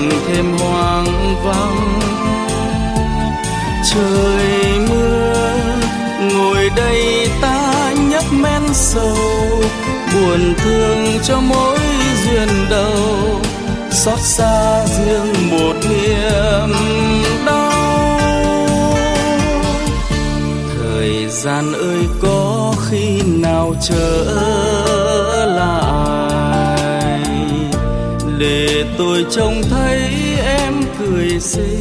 thêm hoang vắng. Trời mưa ngồi đây ta nhấp men sầu, buồn thương cho mỗi duyên đầu, xót xa riêng một niềm đau. Thời gian ơi có khi nào trở lại để tôi trông thấy em cười xinh